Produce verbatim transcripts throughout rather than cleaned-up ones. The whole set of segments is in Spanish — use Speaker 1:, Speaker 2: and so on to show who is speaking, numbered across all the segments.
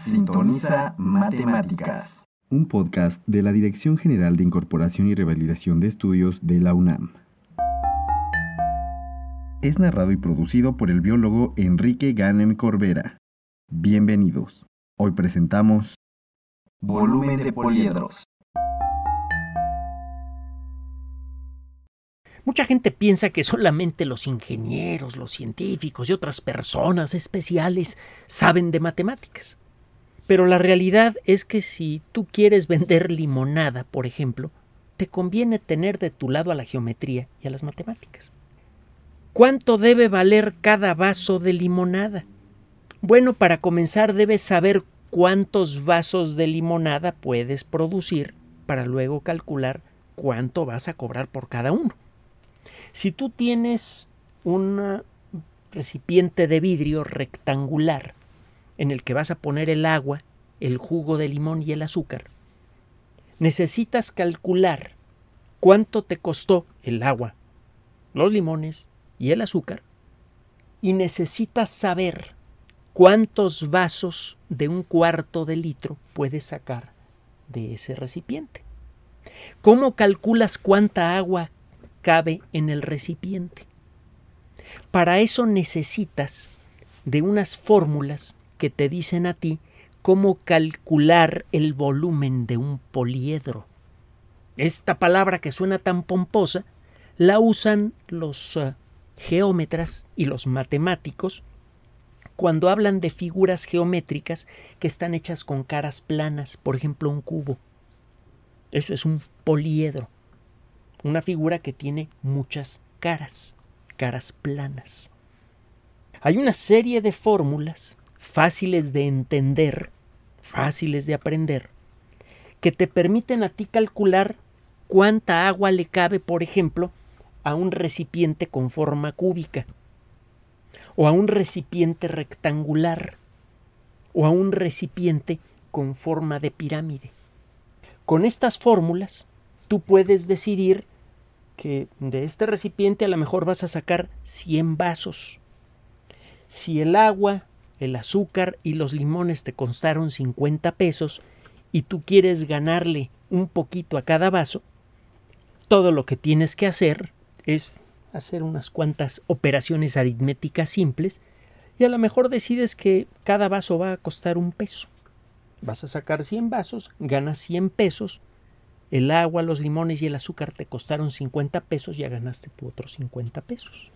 Speaker 1: Sintoniza Matemáticas,
Speaker 2: un podcast de la Dirección General de Incorporación y Revalidación de Estudios de la UNAM. Es narrado y producido por el biólogo Enrique Ganem Corbera. Bienvenidos. Hoy presentamos
Speaker 1: Volumen de poliedros.
Speaker 3: Mucha gente piensa que solamente los ingenieros, los científicos y otras personas especiales saben de matemáticas. Pero la realidad es que si tú quieres vender limonada, por ejemplo, te conviene tener de tu lado a la geometría y a las matemáticas. ¿Cuánto debe valer cada vaso de limonada? Bueno, para comenzar debes saber cuántos vasos de limonada puedes producir para luego calcular cuánto vas a cobrar por cada uno. Si tú tienes un recipiente de vidrio rectangular en el que vas a poner el agua, el jugo de limón y el azúcar, necesitas calcular cuánto te costó el agua, los limones y el azúcar, y necesitas saber cuántos vasos de un cuarto de litro puedes sacar de ese recipiente. ¿Cómo calculas cuánta agua cabe en el recipiente? Para eso necesitas de unas fórmulas que te dicen a ti cómo calcular el volumen de un poliedro. Esta palabra que suena tan pomposa la usan los uh, geómetras y los matemáticos cuando hablan de figuras geométricas que están hechas con caras planas, por ejemplo un cubo. Eso es un poliedro. Una figura que tiene muchas caras, caras planas. Hay una serie de fórmulas fáciles de entender, fáciles de aprender, que te permiten a ti calcular cuánta agua le cabe, por ejemplo, a un recipiente con forma cúbica, o a un recipiente rectangular, o a un recipiente con forma de pirámide. Con estas fórmulas, tú puedes decidir que de este recipiente a lo mejor vas a sacar cien vasos. Si el agua, el azúcar y los limones te costaron cincuenta pesos y tú quieres ganarle un poquito a cada vaso, todo lo que tienes que hacer es hacer unas cuantas operaciones aritméticas simples y a lo mejor decides que cada vaso va a costar un peso. Vas a sacar cien vasos, ganas cien pesos. El agua, los limones y el azúcar te costaron cincuenta pesos, ya ganaste tú otros cincuenta pesos.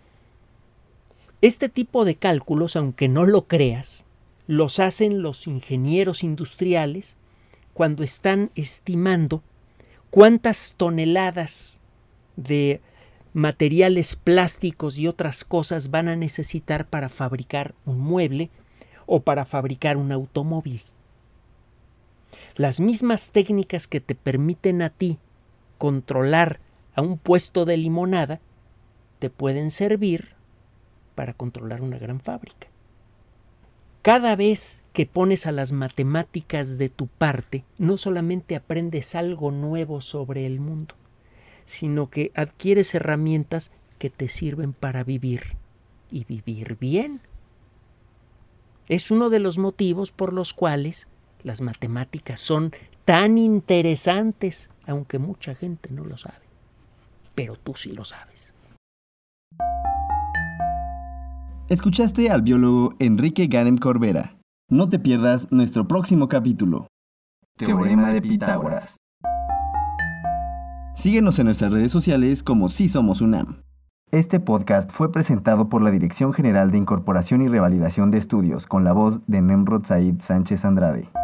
Speaker 3: Este tipo de cálculos, aunque no lo creas, los hacen los ingenieros industriales cuando están estimando cuántas toneladas de materiales plásticos y otras cosas van a necesitar para fabricar un mueble o para fabricar un automóvil. Las mismas técnicas que te permiten a ti controlar a un puesto de limonada te pueden servir para controlar una gran fábrica. Cada vez que pones a las matemáticas de tu parte, no solamente aprendes algo nuevo sobre el mundo, sino que adquieres herramientas que te sirven para vivir y vivir bien. Es uno de los motivos por los cuales las matemáticas son tan interesantes, aunque mucha gente no lo sabe. Pero tú sí lo sabes.
Speaker 2: Escuchaste al biólogo Enrique Ganem Corbera. No te pierdas nuestro próximo capítulo.
Speaker 1: Teorema de Pitágoras.
Speaker 2: Síguenos en nuestras redes sociales como Sí Somos UNAM. Este podcast fue presentado por la Dirección General de Incorporación y Revalidación de Estudios con la voz de Nemrod Said Sánchez Andrade.